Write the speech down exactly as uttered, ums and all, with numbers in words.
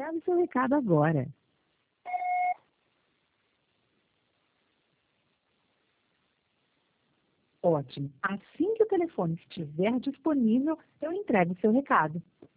Grave seu recado agora. Ótimo. Assim que o telefone estiver disponível, eu entrego seu recado.